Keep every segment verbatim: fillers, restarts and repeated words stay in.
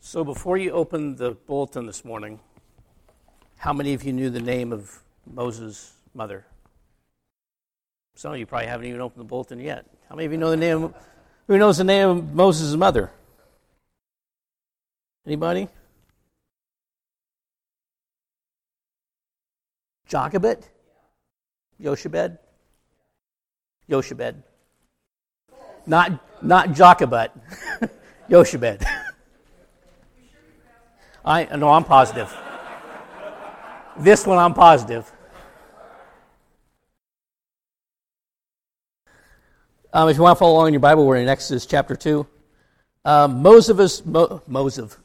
So before you opened the bulletin this morning, how many of you knew the name of Moses' mother? Some of you probably haven't even opened the bulletin yet. How many of you know the name? Who knows the name of Moses' mother? Anybody? Jochebed? Yoshebed? Yoshebed. Not not Jochebed. Yoshebed. I no, I'm positive. This one I'm positive. Um, if you want to follow along in your Bible, we're in Exodus chapter two. Um, Moses, Mo, Moses.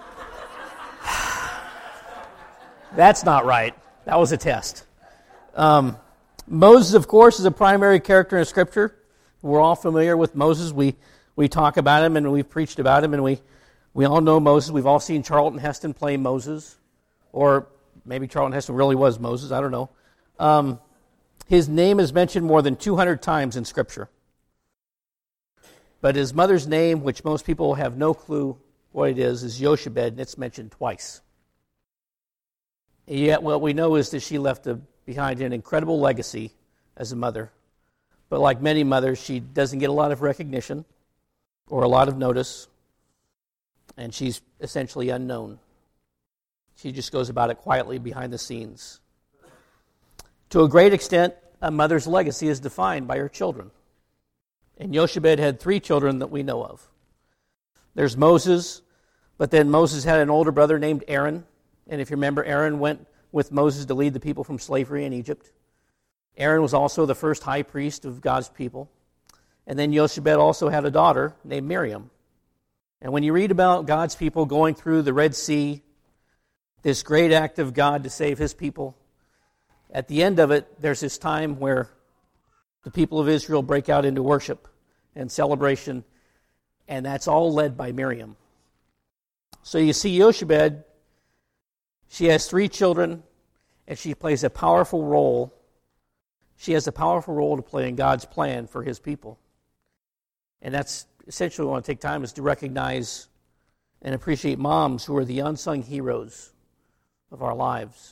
That's not right. That was a test. Um, Moses, of course, is a primary character in Scripture. We're all familiar with Moses. We we talk about him and we've preached about him, and we, we all know Moses. We've all seen Charlton Heston play Moses, or maybe Charlton Heston really was Moses. I don't know. Um, his name is mentioned more than two hundred times in Scripture. But his mother's name, which most people have no clue what it is, is Yoshebed, and it's mentioned twice. And yet what we know is that she left a, behind an incredible legacy as a mother. But like many mothers, she doesn't get a lot of recognition or a lot of notice, and she's essentially unknown. She just goes about it quietly behind the scenes. To a great extent, a mother's legacy is defined by her children. And Yoshebed had three children that we know of. There's Moses, but then Moses had an older brother named Aaron. And if you remember, Aaron went with Moses to lead the people from slavery in Egypt. Aaron was also the first high priest of God's people. And then Yoshebed also had a daughter named Miriam. And when you read about God's people going through the Red Sea, this great act of God to save his people, at the end of it, there's this time where the people of Israel break out into worship and celebration, and that's all led by Miriam. So you see Yoshebed, she has three children, and she plays a powerful role. She has a powerful role to play in God's plan for his people. And that's essentially what I want to take time is to recognize and appreciate moms who are the unsung heroes of our lives.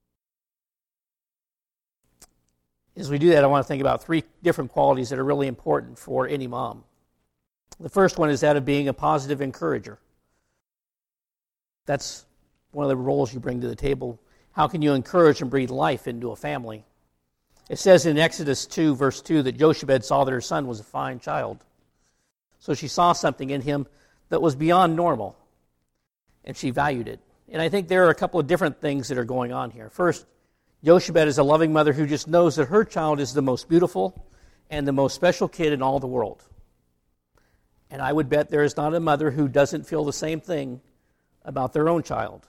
As we do that, I want to think about three different qualities that are really important for any mom. The first one is that of being a positive encourager. That's one of the roles you bring to the table. How can you encourage and breathe life into a family? It says in Exodus two, verse two, that Jochebed saw that her son was a fine child. So she saw something in him that was beyond normal, and she valued it. And I think there are a couple of different things that are going on here. First, Jochebed is a loving mother who just knows that her child is the most beautiful and the most special kid in all the world. And I would bet there is not a mother who doesn't feel the same thing about their own child.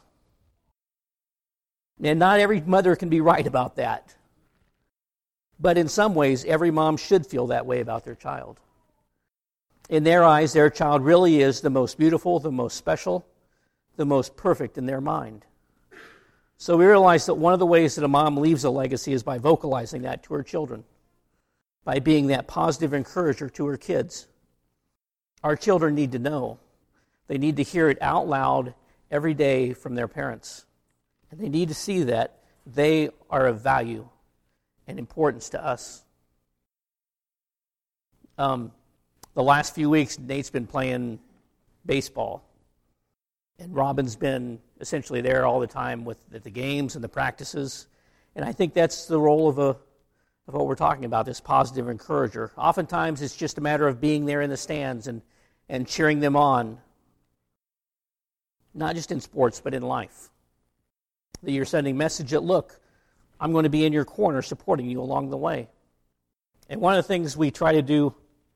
And not every mother can be right about that. But in some ways, every mom should feel that way about their child. In their eyes, their child really is the most beautiful, the most special, the most perfect in their mind. So we realize that one of the ways that a mom leaves a legacy is by vocalizing that to her children, by being that positive encourager to her kids. Our children need to know. They need to hear it out loud every day from their parents. And they need to see that they are of value and importance to us. Um, the last few weeks, Nate's been playing baseball. And Robin's been essentially there all the time with the games and the practices. And I think that's the role of a of what we're talking about, this positive encourager. Oftentimes it's just a matter of being there in the stands and, and cheering them on. Not just in sports, but in life. That you're sending a message that, look, I'm going to be in your corner supporting you along the way. And one of the things we try to do,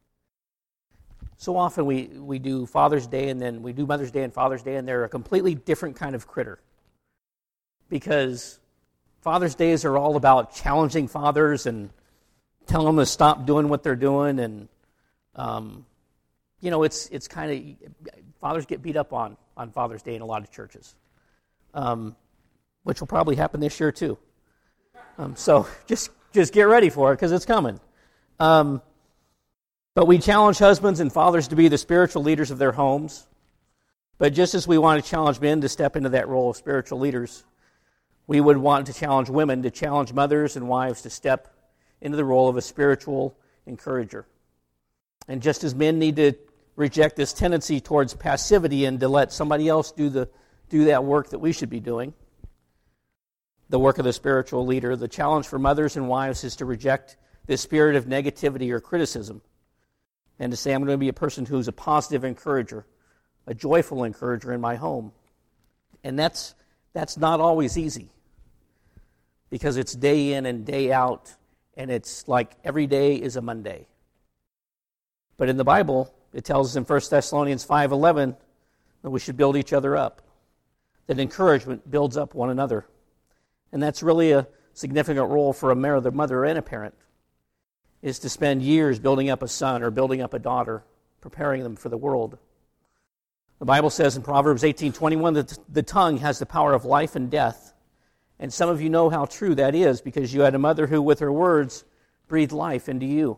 so often we, we do Father's Day and then we do Mother's Day and Father's Day, and they're a completely different kind of critter. Because Father's Days are all about challenging fathers and telling them to stop doing what they're doing. And, um, you know, it's it's kind of, fathers get beat up on, on Father's Day in a lot of churches. Um, which will probably happen this year too. Um, so just, just get ready for it because it's coming. Um But we challenge husbands and fathers to be the spiritual leaders of their homes, But just as we want to challenge men to step into that role of spiritual leaders, we would want to challenge women to challenge mothers and wives to step into the role of a spiritual encourager. And just as men need to reject this tendency towards passivity and to let somebody else do the do that work that we should be doing, the work of the spiritual leader, the challenge for mothers and wives is to reject this spirit of negativity or criticism and to say, I'm going to be a person who's a positive encourager, a joyful encourager in my home. And that's that's not always easy because it's day in and day out, and it's like every day is a Monday. But in the Bible, it tells us in First Thessalonians five eleven that we should build each other up, that encouragement builds up one another. And that's really a significant role for a mother, mother and a parent, is to spend years building up a son or building up a daughter, preparing them for the world. The Bible says in Proverbs eighteen twenty-one that the tongue has the power of life and death. And some of you know how true that is because you had a mother who, with her words, breathed life into you.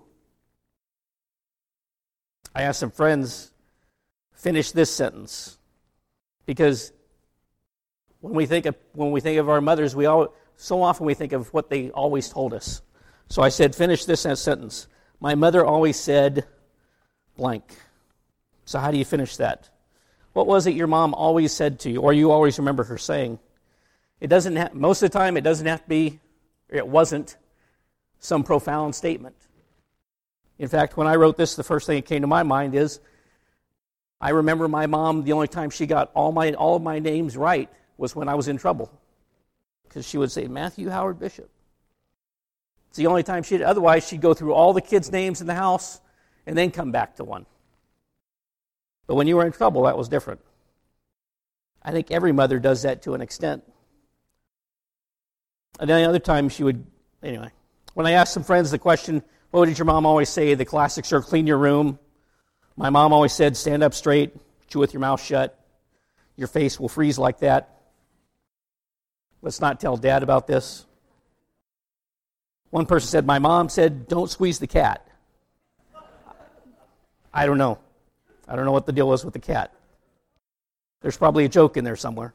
I asked some friends, finish this sentence. Because when we think of when we think of our mothers, we all so often we think of what they always told us. So I said, finish this sentence. My mother always said blank. So how do you finish that? What was it your mom always said to you, or you always remember her saying? It doesn't have, most of the time, it doesn't have to be, or it wasn't some profound statement. In fact, when I wrote this, the first thing that came to my mind is, I remember my mom, the only time she got all my all of my names right was when I was in trouble. Because she would say, Matthew Howard Bishop. It's the only time she did. Otherwise, she'd go through all the kids' names in the house and then come back to one. But when you were in trouble, that was different. I think every mother does that to an extent. And then the other time she would, anyway. When I asked some friends the question, what did your mom always say? The classics are clean your room. My mom always said, stand up straight, chew with your mouth shut. Your face will freeze like that. Let's not tell Dad about this. One person said, my mom said, don't squeeze the cat. I don't know. I don't know what the deal was with the cat. There's probably a joke in there somewhere.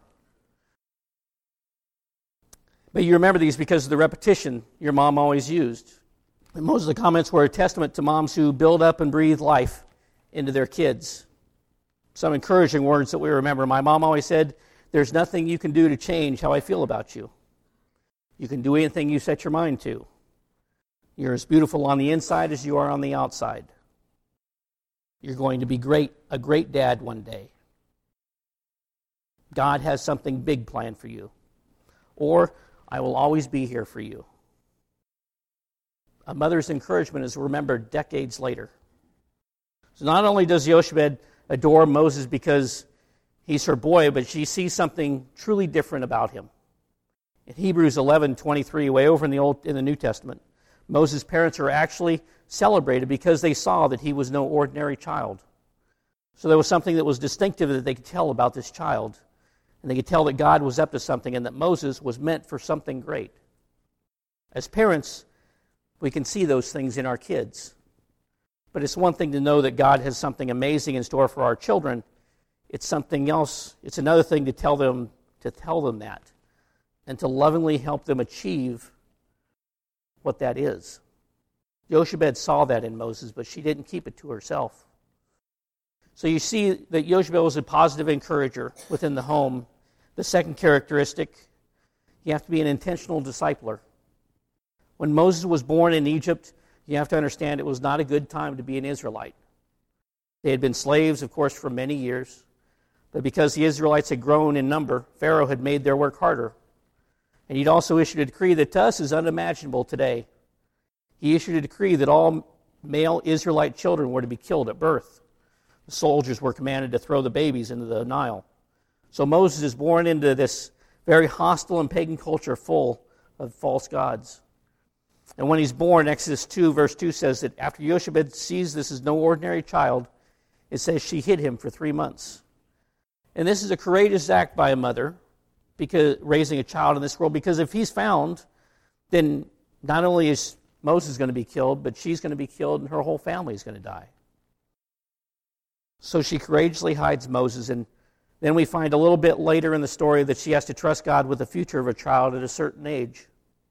But you remember these because of the repetition your mom always used. And most of the comments were a testament to moms who build up and breathe life into their kids. Some encouraging words that we remember. My mom always said, there's nothing you can do to change how I feel about you. You can do anything you set your mind to. You're as beautiful on the inside as you are on the outside. You're going to be great, a great dad one day. God has something big planned for you. Or, I will always be here for you. A mother's encouragement is remembered decades later. So not only does Jochebed adore Moses because he's her boy, but she sees something truly different about him. In Hebrews eleven twenty-three, way over in the Old in the New Testament, Moses' parents are actually celebrated because they saw that he was no ordinary child. So there was something that was distinctive that they could tell about this child. And they could tell that God was up to something and that Moses was meant for something great. As parents, we can see those things in our kids. But it's one thing to know that God has something amazing in store for our children. It's something else. It's another thing to tell them to tell them that and to lovingly help them achieve what that is. Jochebed saw that in Moses, but she didn't keep it to herself. So you see that Jochebed was a positive encourager within the home. The second characteristic, you have to be an intentional discipler. When Moses was born in Egypt, you have to understand it was not a good time to be an Israelite. They had been slaves, of course, for many years. But because the Israelites had grown in number, Pharaoh had made their work harder. And he'd also issued a decree that to us is unimaginable today. He issued a decree that all male Israelite children were to be killed at birth. The soldiers were commanded to throw the babies into the Nile. So Moses is born into this very hostile and pagan culture full of false gods. And when he's born, Exodus two, verse two says that after Jochebed sees this is no ordinary child, it says she hid him for three months. And this is a courageous act by a mother, because raising a child in this world, because if he's found, then not only is Moses going to be killed, but she's going to be killed and her whole family is going to die. So she courageously hides Moses, and Then we find a little bit later in the story that she has to trust God with the future of a child at a certain age.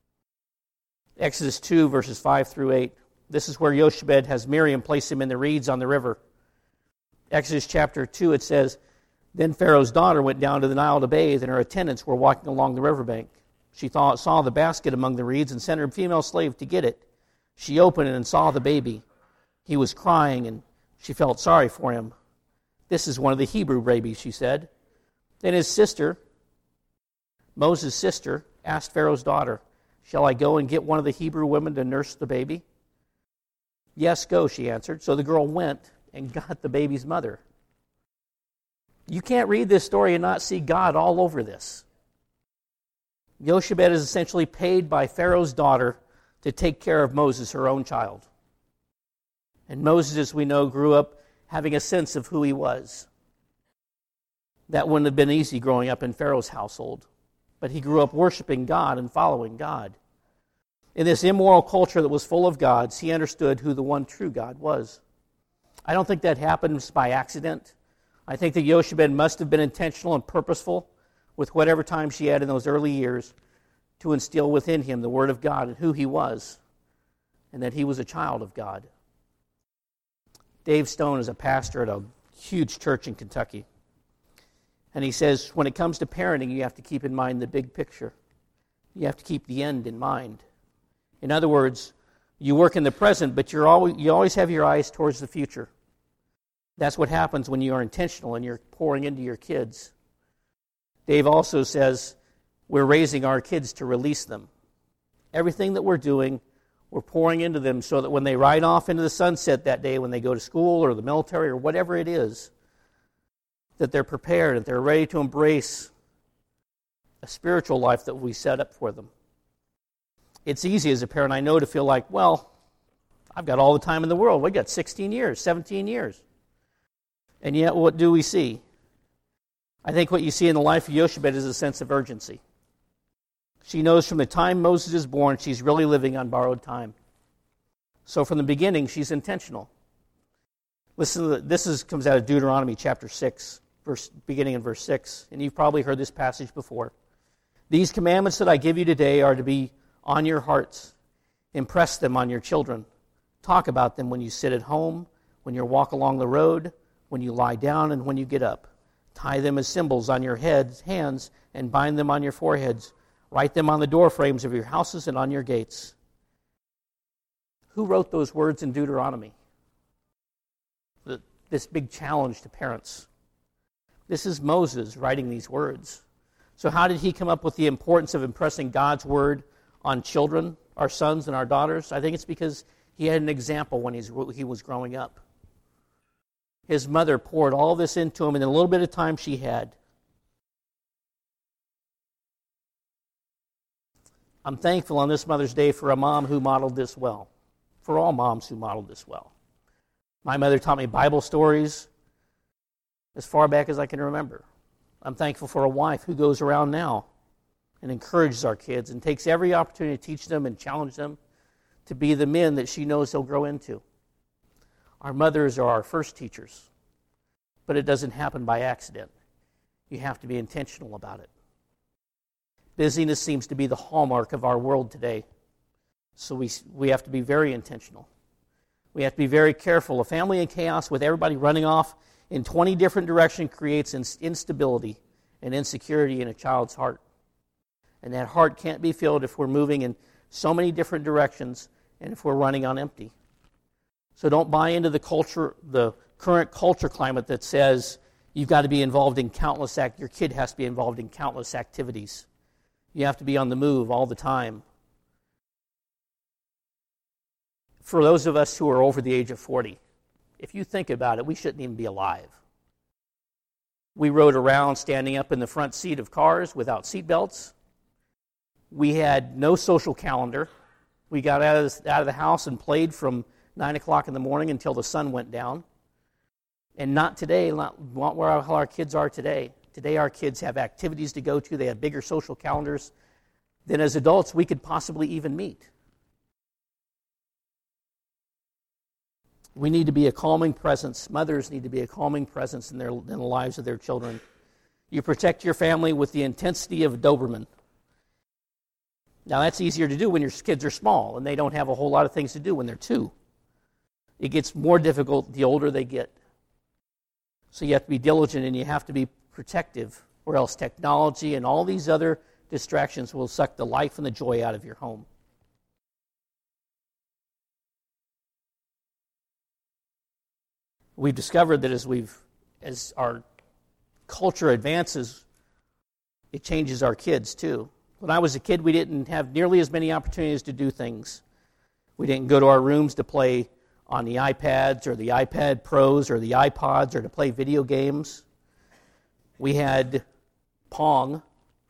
Exodus two, verses five through eight. This is where Jochebed has Miriam place him in the reeds on the river. Exodus chapter two, it says, Then Pharaoh's daughter went down to the Nile to bathe, and her attendants were walking along the riverbank. She thought, saw the basket among the reeds and sent her female slave to get it. She opened it and saw the baby. He was crying, and she felt sorry for him. This is one of the Hebrew babies, she said. Then his sister, Moses' sister, asked Pharaoh's daughter, Shall I go and get one of the Hebrew women to nurse the baby? Yes, go, she answered. So the girl went and got the baby's mother. You can't read this story and not see God all over this. Jochebed is essentially paid by Pharaoh's daughter to take care of Moses, her own child. And Moses, as we know, grew up having a sense of who he was. That wouldn't have been easy growing up in Pharaoh's household. But he grew up worshiping God and following God. In this immoral culture that was full of gods, he understood who the one true God was. I don't think that happens by accident. I think that Jochebed must have been intentional and purposeful with whatever time she had in those early years to instill within him the Word of God and who he was, and that he was a child of God. Dave Stone is a pastor at a huge church in Kentucky. And he says, when it comes to parenting, you have to keep in mind the big picture. You have to keep the end in mind. In other words, you work in the present, but you're always, you always have your eyes towards the future. That's what happens when you are intentional and you're pouring into your kids. Dave also says, we're raising our kids to release them. Everything that we're doing, we're pouring into them so that when they ride off into the sunset that day, when they go to school or the military or whatever it is, that they're prepared, that they're ready to embrace a spiritual life that we set up for them. It's easy as a parent, I know, to feel like, well, I've got all the time in the world. We've got sixteen years, seventeen years. And yet, what do we see? I think what you see in the life of Jochebed is a sense of urgency. She knows from the time Moses is born, she's really living on borrowed time. So from the beginning, she's intentional. Listen, to the, this is, comes out of Deuteronomy chapter six, verse, beginning in verse six. And you've probably heard this passage before. These commandments that I give you today are to be on your hearts. Impress them on your children. Talk about them when you sit at home, when you walk along the road, when you lie down, and when you get up. Tie them as symbols on your heads, hands, and bind them on your foreheads. Write them on the doorframes of your houses and on your gates. Who wrote those words in Deuteronomy? The, this big challenge to parents. This is Moses writing these words. So how did he come up with the importance of impressing God's word on children, our sons and our daughters? I think it's because he had an example when he's, he was growing up. His mother poured all this into him in a little bit of time she had. I'm thankful on this Mother's Day for a mom who modeled this well, for all moms who modeled this well. My mother taught me Bible stories as far back as I can remember. I'm thankful for a wife who goes around now and encourages our kids and takes every opportunity to teach them and challenge them to be the men that she knows they'll grow into. Our mothers are our first teachers, but it doesn't happen by accident. You have to be intentional about it. Busyness seems to be the hallmark of our world today, so we we have to be very intentional. We have to be very careful. A family in chaos with everybody running off in twenty different directions creates instability and insecurity in a child's heart. And that heart can't be filled if we're moving in so many different directions and if we're running on empty. So don't buy into the culture, the current culture climate that says you've got to be involved in countless act. Your kid has to be involved in countless activities. You have to be on the move all the time. For those of us who are over the age of forty, if you think about it, we shouldn't even be alive. We rode around standing up in the front seat of cars without seatbelts. We had no social calendar. We got out of, the, out of the house and played from nine o'clock in the morning until the sun went down. And not today, not where our, how our kids are today. Today our kids have activities to go to. They have bigger social calendars than as adults we could possibly even meet. We need to be a calming presence. Mothers need to be a calming presence in, their, in the lives of their children. You protect your family with the intensity of Doberman. Now, that's easier to do when your kids are small and they don't have a whole lot of things to do when they're two. It gets more difficult the older they get. So you have to be diligent and you have to be protective, or else technology and all these other distractions will suck the life and the joy out of your home. We've discovered that as we've as our culture advances, it changes our kids too. When I was a kid, we didn't have nearly as many opportunities to do things. We didn't go to our rooms to play on the iPads or the iPad Pros or the iPods or to play video games. We had Pong,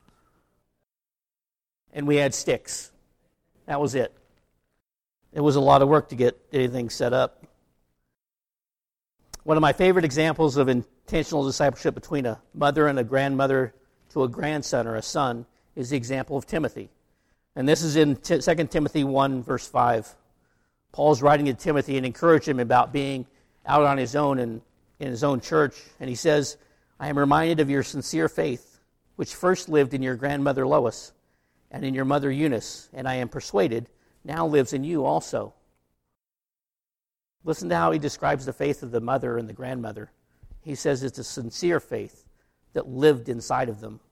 and we had sticks. That was it. It was a lot of work to get anything set up. One of my favorite examples of intentional discipleship between a mother and a grandmother to a grandson or a son is the example of Timothy. And this is in Second Timothy one, verse five. Paul's writing to Timothy and encouraging him about being out on his own and in his own church. And he says, I am reminded of your sincere faith, which first lived in your grandmother Lois and in your mother Eunice, and I am persuaded now lives in you also. Listen to how he describes the faith of the mother and the grandmother. He says it's a sincere faith that lived inside of them.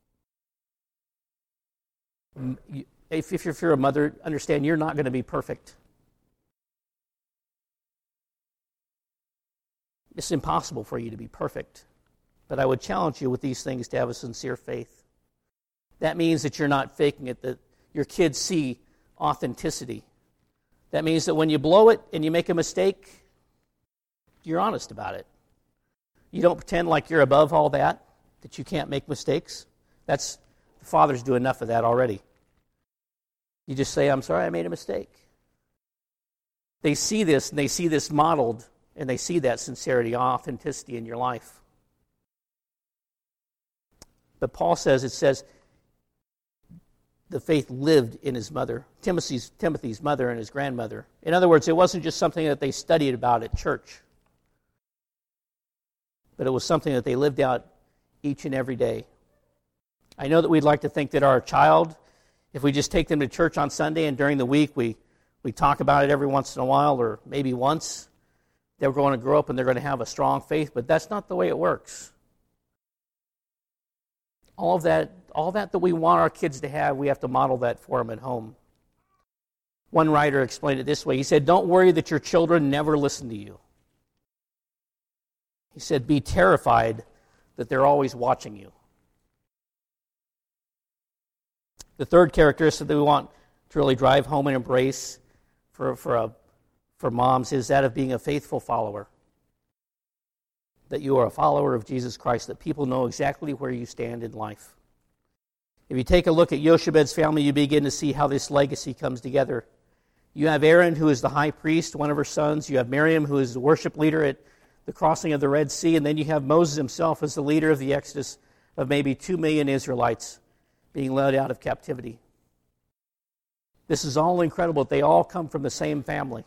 If, if you're a mother, understand you're not going to be perfect. It's impossible for you to be perfect. But I would challenge you with these things to have a sincere faith. That means that you're not faking it, that your kids see authenticity. That means that when you blow it and you make a mistake, you're honest about it. You don't pretend like you're above all that, that you can't make mistakes. That's, the fathers do enough of that already. You just say, I'm sorry, I made a mistake. They see this, and they see this modeled, and they see that sincerity, authenticity in your life. But Paul says, it says, the faith lived in his mother, Timothy's, Timothy's mother and his grandmother. In other words, it wasn't just something that they studied about at church, but it was something that they lived out each and every day. I know that we'd like to think that our child, if we just take them to church on Sunday and during the week we, we talk about it every once in a while or maybe once, they're going to grow up and they're going to have a strong faith, but that's not the way it works. All of that, all that that we want our kids to have, we have to model that for them at home. One writer explained it this way. He said, don't worry that your children never listen to you. He said, be terrified that they're always watching you. The third characteristic that we want to really drive home and embrace for, for, a, for moms is that of being a faithful follower. That you are a follower of Jesus Christ, that people know exactly where you stand in life. If you take a look at Jochebed's family, you begin to see how this legacy comes together. You have Aaron, who is the high priest, one of her sons. You have Miriam, who is the worship leader at the crossing of the Red Sea. And then you have Moses himself as the leader of the exodus of maybe two million Israelites being led out of captivity. This is all incredible. They all come from the same family.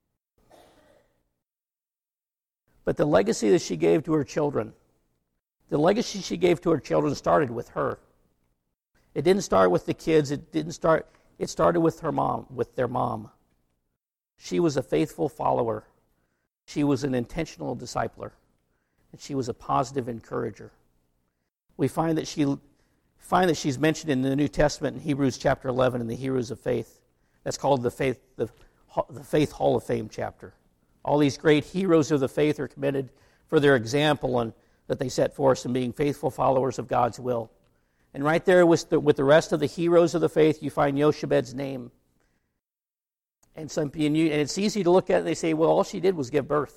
But the legacy that she gave to her children, the legacy she gave to her children started with her. It didn't start with the kids. It didn't start, it started with her mom, with their mom. She was a faithful follower. She was an intentional discipler. And she was a positive encourager. We find that she find that she's mentioned in the New Testament in Hebrews chapter eleven in the Heroes of Faith. That's called the Faith, the, the Faith Hall of Fame chapter. All these great heroes of the faith are commended for their example and that they set forth in being faithful followers of God's will. And right there with the, with the rest of the heroes of the faith, you find Jochebed's name. And, some, and, you, and it's easy to look at it and they say, well, all she did was give birth.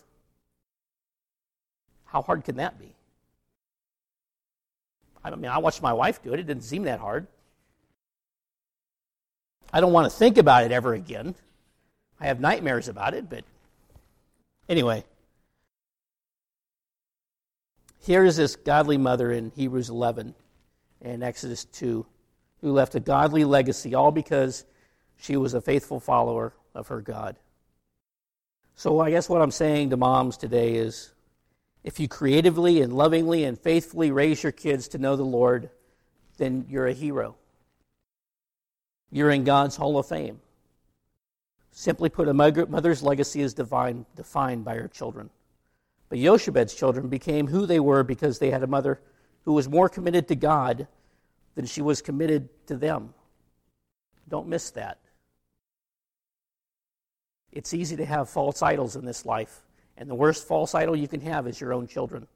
How hard can that be? I mean, I watched my wife do it. It didn't seem that hard. I don't want to think about it ever again. I have nightmares about it, but anyway. Here is this godly mother in Hebrews eleven and Exodus two who left a godly legacy, all because she was a faithful follower of her God. So I guess what I'm saying to moms today is, If you creatively and lovingly and faithfully raise your kids to know the Lord, then you're a hero. You're in God's Hall of Fame. Simply put, a mother's legacy is divine, defined by her children. But Jochebed's children became who they were because they had a mother who was more committed to God than she was committed to them. Don't miss that. It's easy to have false idols in this life, and the worst false idol you can have is your own children.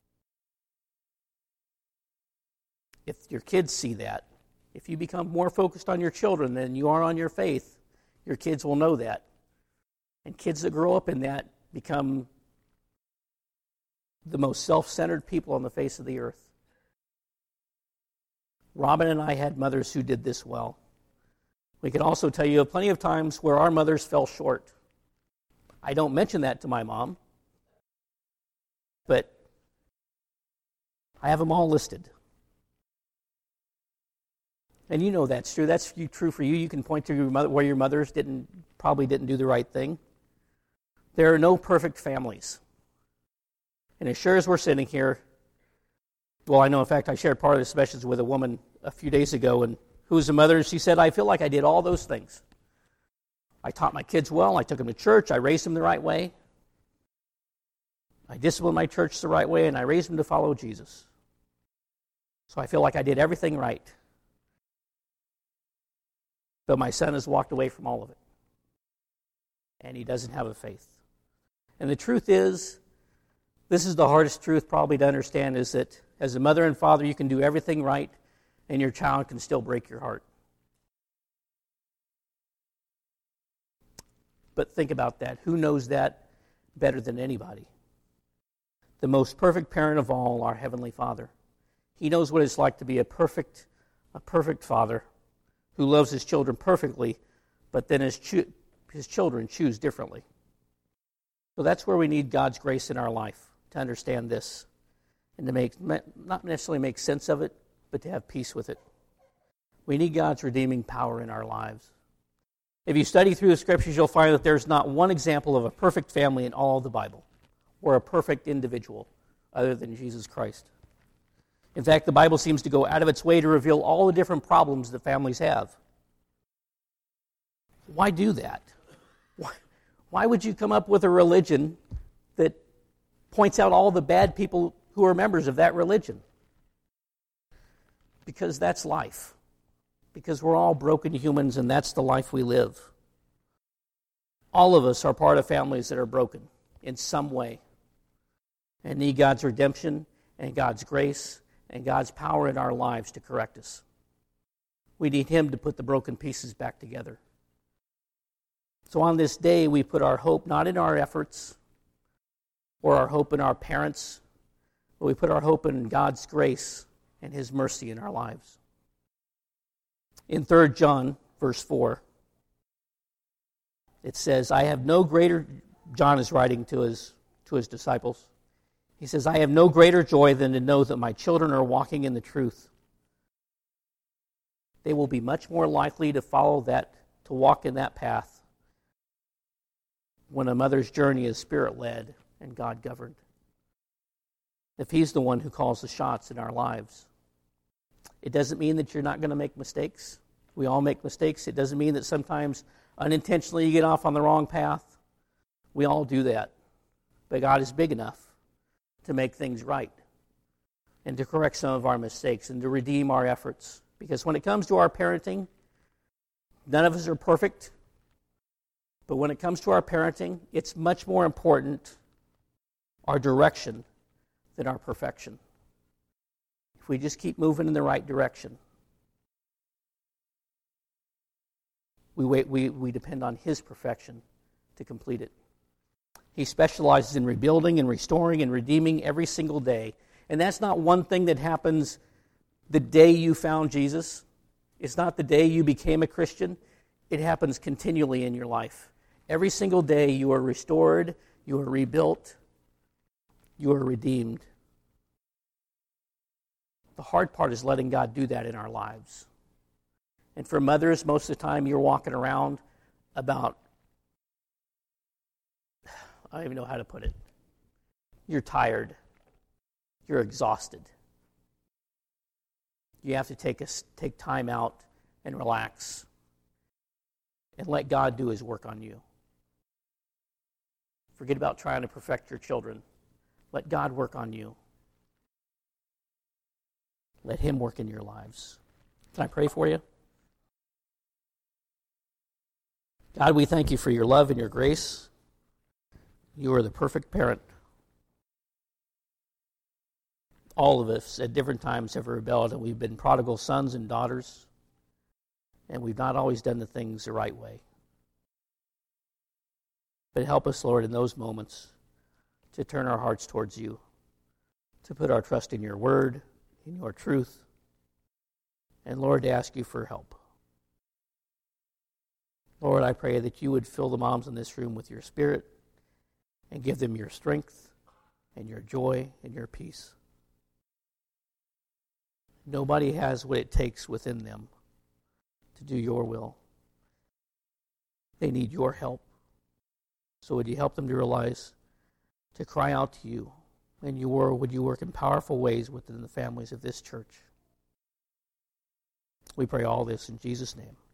If your kids see that, if you become more focused on your children than you are on your faith, your kids will know that. And kids that grow up in that become the most self-centered people on the face of the earth. Robin and I had mothers who did this well. We can also tell you of plenty of times where our mothers fell short. I don't mention that to my mom, but I have them all listed. And you know that's true. That's true for you. You can point to your mother, where your mothers didn't probably didn't do the right thing. There are no perfect families. And as sure as we're sitting here, well, I know, in fact, I shared part of this message with a woman a few days ago, and who was a mother, and she said, I feel like I did all those things. I taught my kids well. I took them to church. I raised them the right way. I disciplined my church the right way, and I raised them to follow Jesus. So I feel like I did everything right. But my son has walked away from all of it. And he doesn't have a faith. And the truth is, this is the hardest truth probably to understand, is that as a mother and father, you can do everything right, and your child can still break your heart. But think about that. Who knows that better than anybody? The most perfect parent of all, our Heavenly Father. He knows what it's like to be a perfect, a perfect father who loves his children perfectly, but then his, cho- his children choose differently. So that's where we need God's grace in our life, to understand this, and to make not necessarily make sense of it, but to have peace with it. We need God's redeeming power in our lives. If you study through the Scriptures, you'll find that there's not one example of a perfect family in all of the Bible, or a perfect individual, other than Jesus Christ. In fact, the Bible seems to go out of its way to reveal all the different problems that families have. Why do that? Why, why would you come up with a religion that points out all the bad people who are members of that religion? Because that's life. Because we're all broken humans, and that's the life we live. All of us are part of families that are broken in some way and need God's redemption and God's grace and God's power in our lives to correct us. We need Him to put the broken pieces back together. So on this day, we put our hope not in our efforts or our hope in our parents, but we put our hope in God's grace and His mercy in our lives. In Third John, verse four, it says, I have no greater, John is writing to his, to his disciples, he says, I have no greater joy than to know that my children are walking in the truth. They will be much more likely to follow that, to walk in that path when a mother's journey is Spirit-led and God-governed. If He's the one who calls the shots in our lives. It doesn't mean that you're not going to make mistakes. We all make mistakes. It doesn't mean that sometimes unintentionally you get off on the wrong path. We all do that. But God is big enough to make things right and to correct some of our mistakes and to redeem our efforts. Because when it comes to our parenting, none of us are perfect. But when it comes to our parenting, it's much more important our direction than our perfection. If we just keep moving in the right direction, we wait, we, we depend on His perfection to complete it. He specializes in rebuilding and restoring and redeeming every single day. And that's not one thing that happens the day you found Jesus. It's not the day you became a Christian. It happens continually in your life. Every single day you are restored, you are rebuilt, you are redeemed. The hard part is letting God do that in our lives. And for mothers, most of the time you're walking around about, I don't even know how to put it. You're tired. you're exhausted. You have to take a, take time out and relax and let God do his work on you. Forget about trying to perfect your children. Let God work on you. Let him work in your lives. Can I pray for you? God, we thank you for your love and your grace. You are the perfect parent. All of us at different times have rebelled, and we've been prodigal sons and daughters, and we've not always done the things the right way. But help us, Lord, in those moments to turn our hearts towards you, to put our trust in your word, in your truth, and, Lord, to ask you for help. Lord, I pray that you would fill the moms in this room with your spirit and give them your strength and your joy and your peace. Nobody has what it takes within them to do your will. They need your help. So would you help them to realize, to cry out to you, and you were, would you work in powerful ways within the families of this church? We pray all this in Jesus' name.